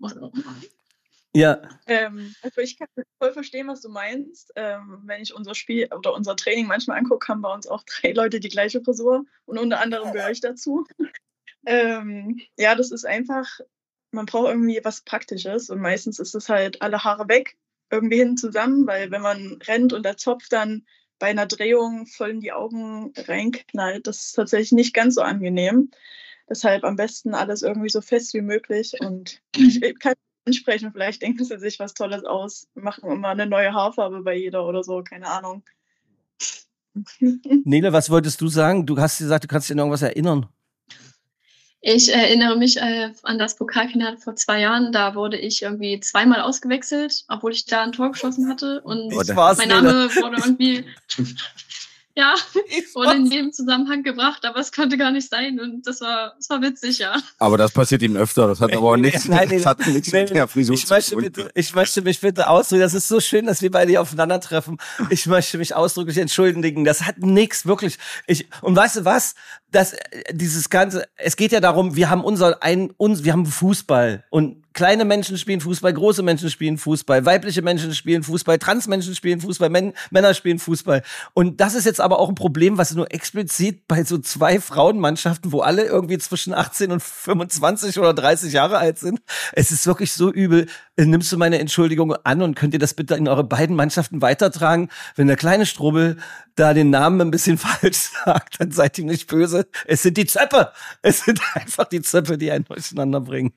Ja. Also ich kann voll verstehen, was du meinst. Wenn ich unser Spiel oder unser Training manchmal angucke, haben bei uns auch 3 Leute die gleiche Frisur und unter anderem gehöre ich dazu. Ja, das ist einfach, man braucht irgendwie was Praktisches und meistens ist es halt alle Haare weg, irgendwie hin zusammen, weil wenn man rennt und der Zopf dann bei einer Drehung voll in die Augen reinknallt, das ist tatsächlich nicht ganz so angenehm. Deshalb am besten alles irgendwie so fest wie möglich und ich kann ansprechen, vielleicht denken sie sich was Tolles aus, machen immer eine neue Haarfarbe bei jeder oder so, keine Ahnung. Nele, was wolltest du sagen? Du hast gesagt, du kannst dich an irgendwas erinnern. Ich erinnere mich an das Pokalfinale vor 2 Jahren. Da wurde ich irgendwie 2-mal ausgewechselt, obwohl ich da ein Tor geschossen hatte. Und mein Name wurde irgendwie wurde in jedem Zusammenhang gebracht, aber es konnte gar nicht sein. Und das war witzig, ja. Aber das passiert ihm öfter. Das hat aber auch nichts, das hat nichts mit der Frisur zu tun. Ich möchte mich bitte ausdrücken. Das ist so schön, dass wir beide hier aufeinandertreffen. Ich möchte mich ausdrücklich entschuldigen. Das hat nichts, wirklich. Und weißt du was? Dieses Ganze, es geht ja darum, wir haben wir haben Fußball und kleine Menschen spielen Fußball, große Menschen spielen Fußball, weibliche Menschen spielen Fußball, Transmenschen spielen Fußball, Männer spielen Fußball. Und das ist jetzt aber auch ein Problem, was nur explizit bei so 2 Frauenmannschaften, wo alle irgendwie zwischen 18 und 25 oder 30 Jahre alt sind. Es ist wirklich so übel. Nimmst du meine Entschuldigung an und könnt ihr das bitte in eure beiden Mannschaften weitertragen? Wenn der kleine Strubbel da den Namen ein bisschen falsch sagt, dann seid ihm nicht böse. Es sind die Zöpfe. Es sind einfach die Zöpfe, die einen durcheinander bringen.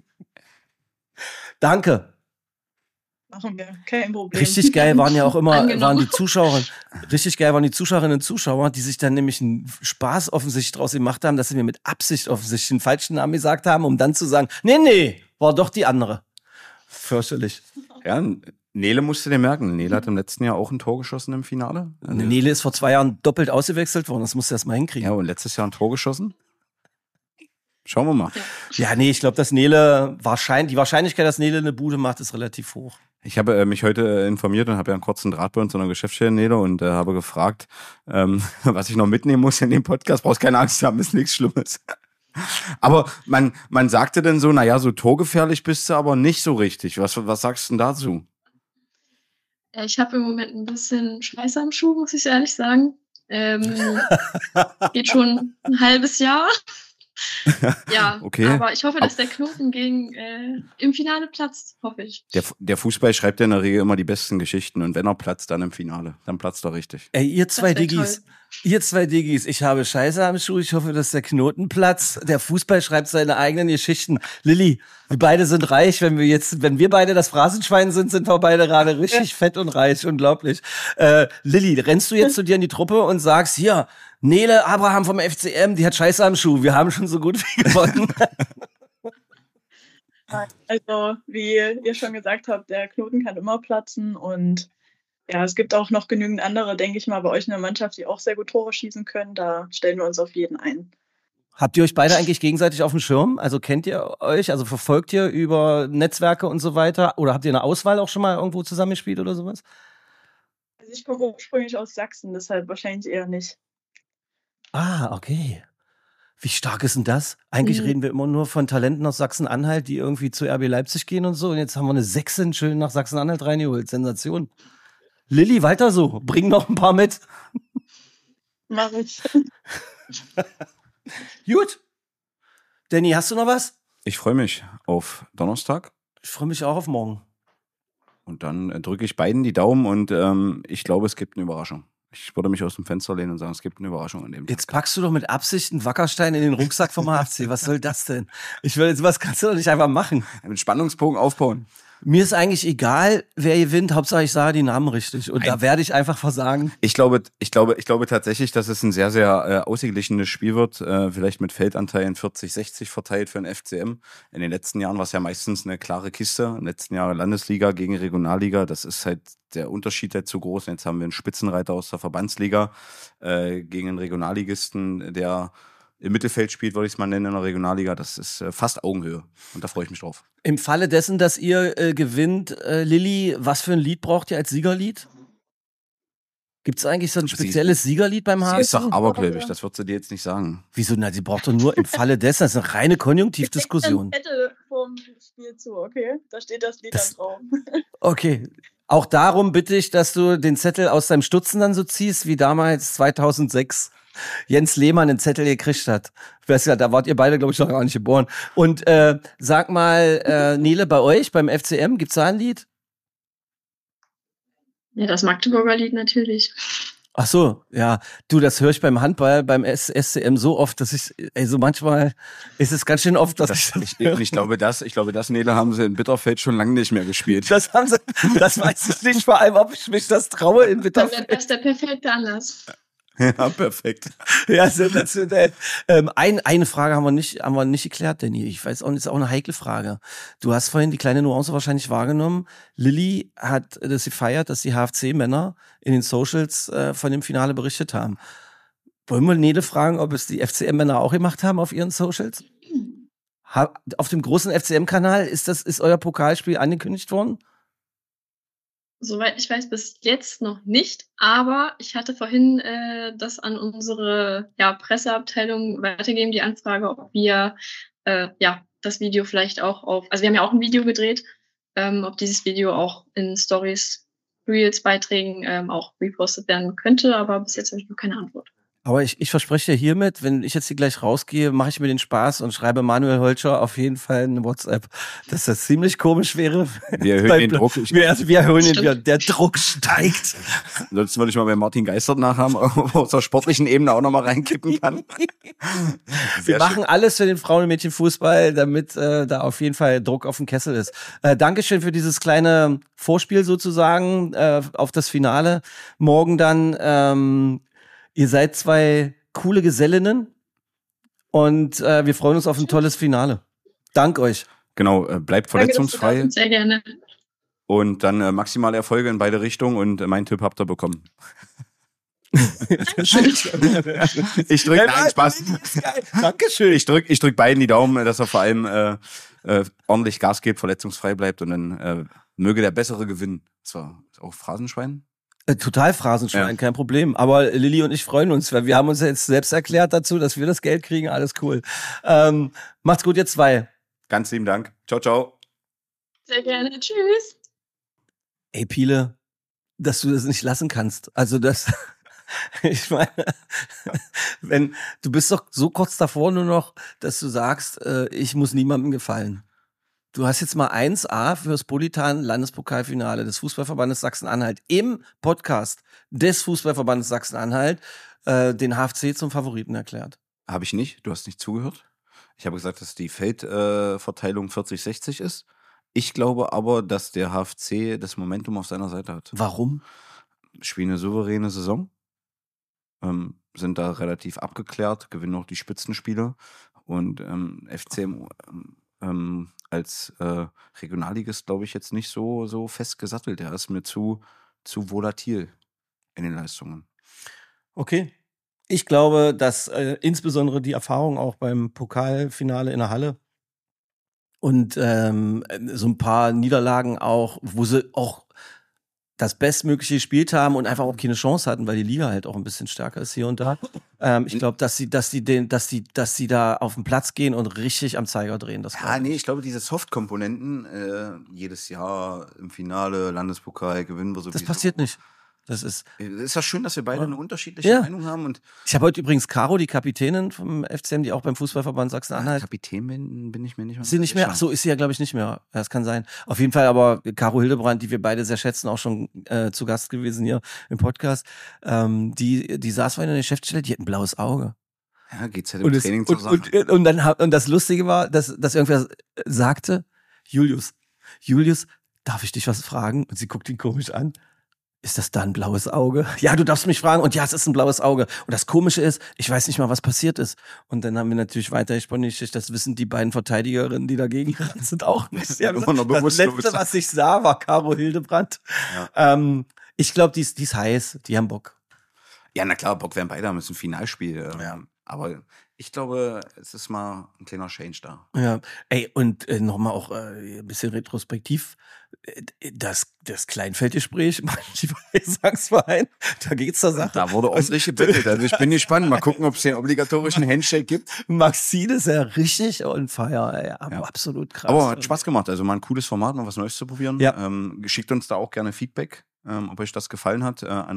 Danke. Machen wir, kein Problem. Richtig geil waren ja auch immer, waren die Zuschauerinnen und Zuschauer, die sich dann nämlich einen Spaß offensichtlich draus gemacht haben, dass sie mir mit Absicht offensichtlich einen falschen Namen gesagt haben, um dann zu sagen, nee, war doch die andere. Fürchterlich. Ja, Nele musste dir merken. Nele hat im letzten Jahr auch ein Tor geschossen im Finale. Nele ist vor 2 Jahren doppelt ausgewechselt worden, das musst du erst mal hinkriegen. Ja, und letztes Jahr ein Tor geschossen? Schauen wir mal. Ja, nee, ich glaube, die Wahrscheinlichkeit, dass Nele eine Bude macht, ist relativ hoch. Ich habe mich heute informiert und habe ja einen kurzen Draht bei uns in der Geschäftsstelle, Nele, und habe gefragt, was ich noch mitnehmen muss in dem Podcast. Brauchst keine Angst haben, ist nichts Schlimmes. Aber man sagte dann so, naja, so torgefährlich bist du aber nicht so richtig. Was sagst du denn dazu? Ich habe im Moment ein bisschen Scheiße am Schuh, muss ich ehrlich sagen. Geht schon ein halbes Jahr. Ja, okay. Aber ich hoffe, dass der Knoten im Finale platzt, hoffe ich. Der Fußball schreibt ja in der Regel immer die besten Geschichten und wenn er platzt, dann im Finale. Dann platzt er richtig. Ey, ihr zwei Diggis, ich habe Scheiße am Schuh, ich hoffe, dass der Knoten platzt. Der Fußball schreibt seine eigenen Geschichten. Lilly, wir beide sind reich, wenn wir beide das Phrasenschwein sind wir beide gerade richtig fett und reich, unglaublich. Lilly, rennst du jetzt zu dir in die Truppe und sagst, hier, Nele Abraham vom FCM, die hat Scheiße am Schuh, wir haben schon so gut wie gewonnen. Also, wie ihr schon gesagt habt, der Knoten kann immer platzen und ja, es gibt auch noch genügend andere, denke ich mal, bei euch in der Mannschaft, die auch sehr gut Tore schießen können. Da stellen wir uns auf jeden ein. Habt ihr euch beide eigentlich gegenseitig auf dem Schirm? Also kennt ihr euch? Also verfolgt ihr über Netzwerke und so weiter? Oder habt ihr eine Auswahl auch schon mal irgendwo zusammengespielt oder sowas? Also ich komme ursprünglich aus Sachsen, deshalb wahrscheinlich eher nicht. Ah, okay. Wie stark ist denn das? Eigentlich reden wir immer nur von Talenten aus Sachsen-Anhalt, die irgendwie zu RB Leipzig gehen und so. Und jetzt haben wir eine Sächsin schön nach Sachsen-Anhalt reingeholt. Sensation. Lilly, weiter so. Bring noch ein paar mit. Mach ich. Gut. Danny, hast du noch was? Ich freue mich auf Donnerstag. Ich freue mich auch auf morgen. Und dann drücke ich beiden die Daumen und ich glaube, es gibt eine Überraschung. Ich würde mich aus dem Fenster lehnen und sagen, es gibt eine Überraschung an dem Tag. Jetzt packst du doch mit Absicht einen Wackerstein in den Rucksack vom HFC. Was soll das denn? Was kannst du doch nicht einfach machen. Einen Spannungsbogen aufbauen. Mir ist eigentlich egal, wer gewinnt. Hauptsache, ich sage die Namen richtig. Und da werde ich einfach versagen. Ich glaube tatsächlich, dass es ein sehr, sehr ausgeglichenes Spiel wird. Vielleicht mit Feldanteilen 40-60 verteilt für den FCM. In den letzten Jahren war es ja meistens eine klare Kiste. Im letzten Jahr Landesliga gegen Regionalliga. Das ist halt der Unterschied zu groß. Jetzt haben wir einen Spitzenreiter aus der Verbandsliga gegen einen Regionalligisten, der im Mittelfeld spielt, würde ich es mal nennen, in der Regionalliga. Das ist fast Augenhöhe. Und da freue ich mich drauf. Im Falle dessen, dass ihr gewinnt, Lilly, was für ein Lied braucht ihr als Siegerlied? Gibt es eigentlich so ein spezielles Siegerlied beim HFC? Sie ist doch abergläubisch, das wird sie dir jetzt nicht sagen. Wieso? Na, sie braucht doch nur im Falle dessen, das ist eine reine Konjunktivdiskussion. Ich hätte vom Spiel zu, okay? Da steht das Lied dann drauf. Okay. Auch darum bitte ich, dass du den Zettel aus deinem Stutzen dann so ziehst, wie damals 2006 Jens Lehmann den Zettel gekriegt hat. Da wart ihr beide, glaube ich, noch gar nicht geboren. Und sag mal, Nele, bei euch, beim FCM, gibt's da ein Lied? Ja, das Magdeburger Lied natürlich. Ach so, ja. Du, das höre ich beim Handball, beim SCM so oft, dass ich, so manchmal ist es ganz schön oft, dass ich höre. Ich glaube, das, Nele, haben sie in Bitterfeld schon lange nicht mehr gespielt. Das weiß ich nicht, vor allem, ob ich mich das traue in Bitterfeld. Das ist der perfekte Anlass. Ja, perfekt. Ja, eine Frage haben wir nicht geklärt, Danny. Ich weiß auch, das ist auch eine heikle Frage. Du hast vorhin die kleine Nuance wahrscheinlich wahrgenommen. Lilly hat das gefeiert, dass die HFC-Männer in den Socials von dem Finale berichtet haben. Wollen wir Nele fragen, ob es die FCM-Männer auch gemacht haben auf ihren Socials? Auf dem großen FCM-Kanal ist euer Pokalspiel angekündigt worden? Soweit ich weiß, bis jetzt noch nicht, aber ich hatte vorhin das an unsere Presseabteilung weitergegeben, die Anfrage, ob wir das Video vielleicht auch also wir haben ja auch ein Video gedreht, ob dieses Video auch in Stories, Reels, Beiträgen auch repostet werden könnte, aber bis jetzt habe ich noch keine Antwort. Aber ich verspreche dir hiermit, wenn ich jetzt hier gleich rausgehe, mache ich mir den Spaß und schreibe Manuel Holscher auf jeden Fall eine WhatsApp, dass das ziemlich komisch wäre. Wir erhöhen den Druck. Wir erhöhen den, der Druck steigt. Sonst würde ich mal bei Martin Geistert nachhaben, ob er aus der sportlichen Ebene auch nochmal reinkippen kann. Wir machen alles für den Frauen- und Mädchenfußball, damit da auf jeden Fall Druck auf dem Kessel ist. Dankeschön für dieses kleine Vorspiel sozusagen auf das Finale. Morgen dann ihr seid zwei coole Gesellinnen und wir freuen uns auf ein tolles Finale. Dank euch. Genau, bleibt verletzungsfrei. Danke, sehr gerne. Und dann maximale Erfolge in beide Richtungen und meinen Tipp habt ihr bekommen. Ich drücke, nein, Spaß. Dankeschön. Ich drück beiden die Daumen, dass er vor allem ordentlich Gas gibt, verletzungsfrei bleibt und dann möge der Bessere gewinnen. Das war auch Phrasenschwein. Total Phrasenschwein, kein Problem. Aber Lilly und ich freuen uns, weil wir haben uns jetzt selbst erklärt dazu, dass wir das Geld kriegen. Alles cool. Macht's gut, ihr zwei. Ganz lieben Dank. Ciao, ciao. Sehr gerne. Tschüss. Ey, Piele, dass du das nicht lassen kannst. Also ich meine, du bist doch so kurz davor nur noch, dass du sagst, ich muss niemandem gefallen. Du hast jetzt mal 1A fürs Politan-Landespokalfinale des Fußballverbandes Sachsen-Anhalt im Podcast des Fußballverbandes Sachsen-Anhalt den HFC zum Favoriten erklärt. Habe ich nicht. Du hast nicht zugehört. Ich habe gesagt, dass die Feldverteilung 40-60 ist. Ich glaube aber, dass der HFC das Momentum auf seiner Seite hat. Warum? Spielen eine souveräne Saison. Sind da relativ abgeklärt, gewinnen auch die Spitzenspiele. Und FCM als Regionalligist, glaube ich, jetzt nicht so fest gesattelt. Der ist mir zu volatil in den Leistungen. Okay. Ich glaube, dass insbesondere die Erfahrung auch beim Pokalfinale in der Halle und so ein paar Niederlagen auch, wo sie auch das Bestmögliche gespielt haben und einfach auch keine Chance hatten, weil die Liga halt auch ein bisschen stärker ist hier und da. Ich glaube, dass sie da auf den Platz gehen und richtig am Zeiger drehen. Ich glaube, diese Soft-Komponenten, jedes Jahr im Finale, Landespokal, gewinnen wir so. Das passiert nicht. Das ist ja schön, dass wir beide eine unterschiedliche Meinung haben. Und ich habe heute übrigens Caro, die Kapitänin vom FCM, die auch beim Fußballverband Sachsen-Anhalt. Kapitän bin ich mir nicht mehr. Ist sie nicht mehr? Ach so, ist sie ja, glaube ich, nicht mehr. Ja, das kann sein. Auf jeden Fall aber Caro Hildebrand, die wir beide sehr schätzen, auch schon zu Gast gewesen hier im Podcast. Die saß vorhin in der Geschäftsstelle, die hat ein blaues Auge. Ja, geht's halt im Training zur Sache. Und das Lustige war, dass irgendwer sagte, Julius, darf ich dich was fragen? Und sie guckt ihn komisch an. Ist das da ein blaues Auge? Ja, du darfst mich fragen. Und ja, es ist ein blaues Auge. Und das Komische ist, ich weiß nicht mal, was passiert ist. Und dann haben wir natürlich weitergesponnen, das wissen die beiden Verteidigerinnen, die dagegen gerannt sind, auch nicht. Ja, das Letzte, was ich sah, war Caro Hildebrand. Ja. Ich glaube, die ist heiß. Die haben Bock. Ja, na klar, Bock werden beide haben. Es ist ein Finalspiel. Aber ich glaube, es ist mal ein kleiner Change da. Ja, ey, und nochmal auch ein bisschen retrospektiv. Das Kleinfeldgespräch, mein Gesangsverein, da geht's zur Sache. Da wurde ordentlich gebettelt. Also ich bin gespannt. Mal gucken, ob es den obligatorischen Handshake gibt. Maxine ist ja richtig on fire. Ja, absolut krass. Aber hat Spaß gemacht. Also mal ein cooles Format, mal was Neues zu probieren. Ja. Schickt uns da auch gerne Feedback. Ob euch das gefallen hat, an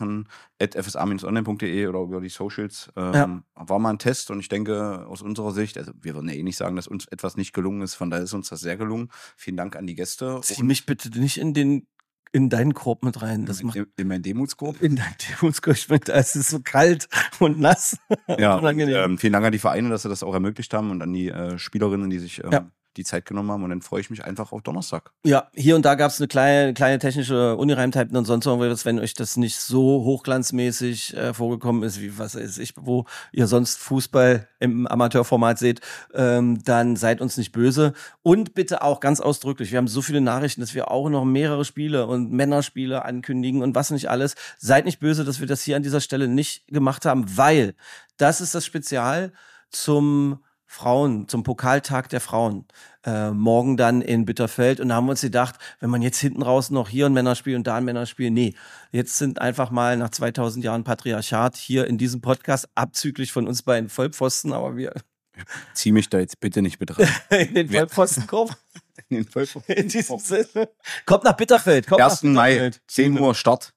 musstemachen@fsa-online.de oder über die Socials. War mal ein Test und ich denke, aus unserer Sicht, also wir würden ja eh nicht sagen, dass uns etwas nicht gelungen ist, von daher ist uns das sehr gelungen. Vielen Dank an die Gäste. Zieh mich bitte nicht in deinen Korb mit rein. Das macht in meinen Demutskorb? In deinen Demutskorb. Es ist so kalt und nass. Ja, vielen Dank an die Vereine, dass sie das auch ermöglicht haben und an die Spielerinnen, die sich die Zeit genommen haben und dann freue ich mich einfach auf Donnerstag. Ja, hier und da gab es eine kleine technische Ungereimtheiten und sonst irgendwas, wenn euch das nicht so hochglanzmäßig vorgekommen ist, wie was weiß ich, wo ihr sonst Fußball im Amateurformat seht, dann seid uns nicht böse. Und bitte auch ganz ausdrücklich, wir haben so viele Nachrichten, dass wir auch noch mehrere Spiele und Männerspiele ankündigen und was nicht alles. Seid nicht böse, dass wir das hier an dieser Stelle nicht gemacht haben, weil das ist das Spezial zum Pokaltag der Frauen. Morgen dann in Bitterfeld. Und da haben wir uns gedacht, wenn man jetzt hinten raus noch hier ein Männerspiel und da ein Männerspiel, nee. Jetzt sind einfach mal nach 2000 Jahren Patriarchat hier in diesem Podcast, abzüglich von uns beiden Vollpfosten, aber wir... Zieh mich da jetzt bitte nicht mit rein. In den Vollpfostenkorb. In diesem Sinne. Kommt nach Bitterfeld. 1. Mai, 10 Uhr Start.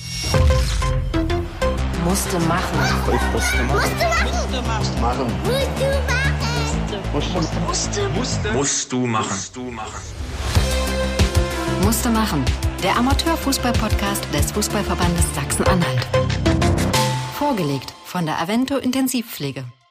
Musste machen. Musst du machen. Musste machen. Der Amateurfußball-Podcast des Fußballverbandes Sachsen-Anhalt. Vorgelegt von der Avento Intensivpflege.